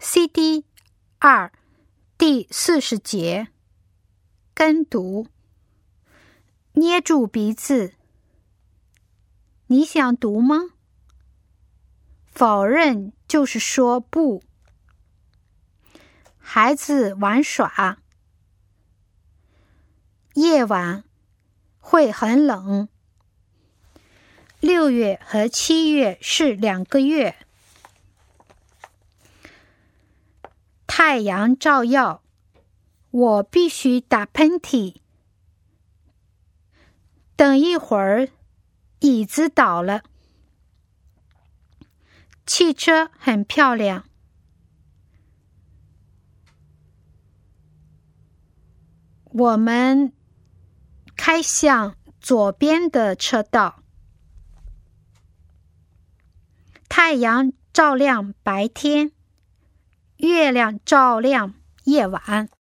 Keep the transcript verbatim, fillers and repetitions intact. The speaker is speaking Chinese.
C D 二第四十节跟读。捏住鼻子，你想读吗？否认就是说不。孩子玩耍，夜晚会很冷。六月和七月是两个月。太阳照耀，我必须打喷嚏。等一会儿，椅子倒了。汽车很漂亮。我们开向左边的车道。太阳照亮白天，月亮照亮夜晚。